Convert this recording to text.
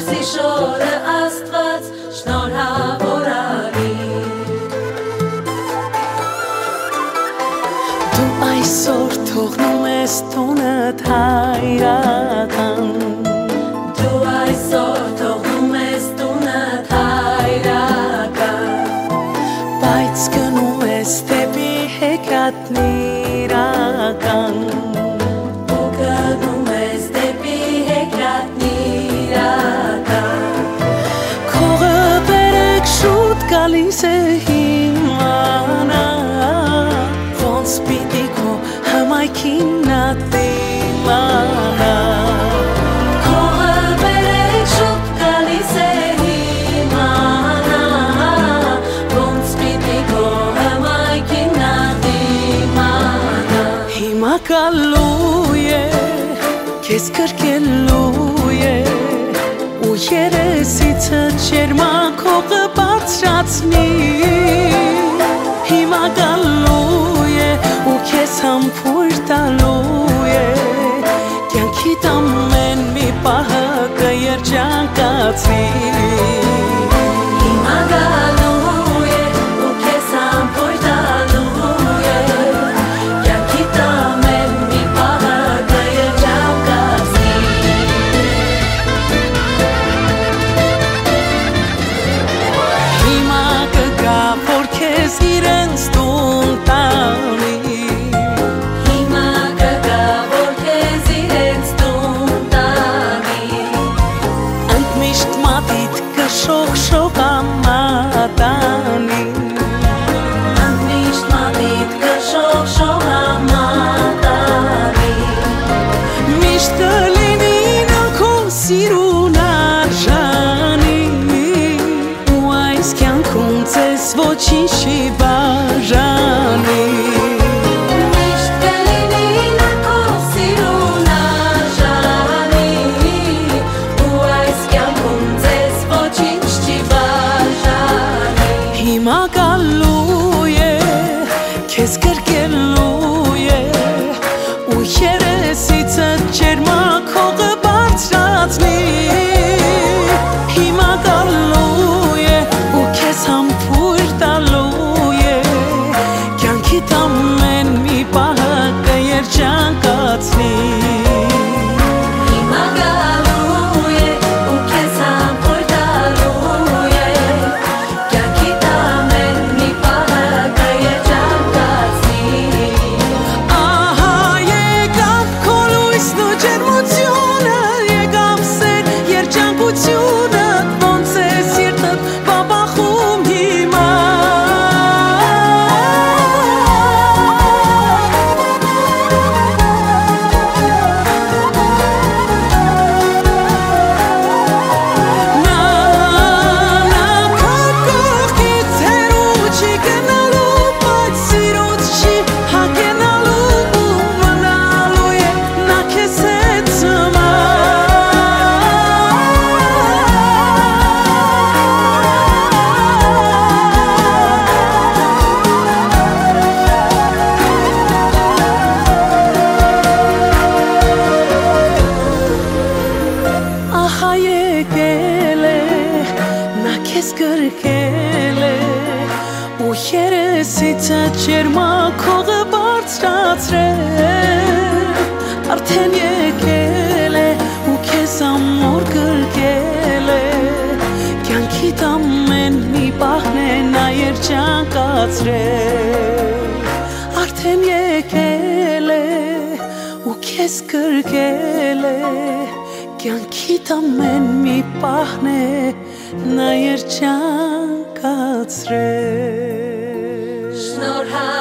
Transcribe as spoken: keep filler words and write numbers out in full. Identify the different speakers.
Speaker 1: Մարսի շորը Աստված շնորհավոր արի
Speaker 2: Դու այսօր թողնում ես տունդ հայրական
Speaker 1: Դու այսօր թողնում ես տունդ հայրական
Speaker 2: Բայց գնում ես դեպի հեքիաթն իրական
Speaker 1: Ու գնում ես դեպի հեքիաթն իրական
Speaker 2: Քողը բերեք շուտ գալիս է հիմանա Ոնց պիտի քո հմայքին նա դիմանա
Speaker 1: Քողը բերեք շուտ գալիս է հիմանա Ոնց պիտի քո հմայքին նա դիմանա
Speaker 2: Հիմա գալու է քեզ կրկելու է ու երեսիցը ջերմակ հողը բարձրացնի Հիմա գալու է ու քեզ համբույր տալու է կյանքիդ ամեն մի պահը կերջանկացնի
Speaker 1: Հիմա գալու է ու քեզ համբույր տալու է Կյանքիդ ամեն մի պահը կերջանկացնի
Speaker 2: Հիմա կգա որ քեզ իրենց տուն տանի
Speaker 1: Հիմա կգա որ քեզ իրենց տուն տանի
Speaker 2: Ընդմիշտ մատիդ կշողշողա մատանի
Speaker 1: Ընդմիշտ մատիդ կշողշողա մատանի
Speaker 2: Միշտ կլինի նա քո սիրուն արժանի ու այս կյանքում ձեզ ոչինչ չի բաժանի
Speaker 1: Միշտ կլինի նա քո սիրուն արժանի ու այս կյանքում ձեզ ոչինչ չի բաժանի
Speaker 2: Հիմա գալու է քեզ կրկելու է ու երեսիցը ջերմակ հողը բարձրացնի Հիմա գալու է ու քեզ համբույր տալու է կյանքիդ ամեն մի պահը կերջանկացնի
Speaker 1: Հիմա գալու է ու քեզ համբույր տալու է Կյանքիդ ամեն մի պահը կերջանկացնի
Speaker 2: Ահա եկավ քո լույսն ու ջերմությունը եկավ սեր երջանկությունը ոնց է սիրտդ բաբախում հիմա Նա նա քո կողքից հեռու չի գնալու բայց սիրուց չի հագենալու ու մնալու է նա քեզ հետ ծմա Ահա եկել է նա քեզ գրկել է ու երեսիցը ջերմակ հողը բարձրացրել Արդեն եկել է ու քեզ ամոր գրկել է Կյանքիդ ամեն մի պահն է նա երջանկացրել Արդեն եկել է ու քեզ գրկել է Կյանքիդ ամեն մի պահն է նա երջանկացրել
Speaker 1: Շնորհա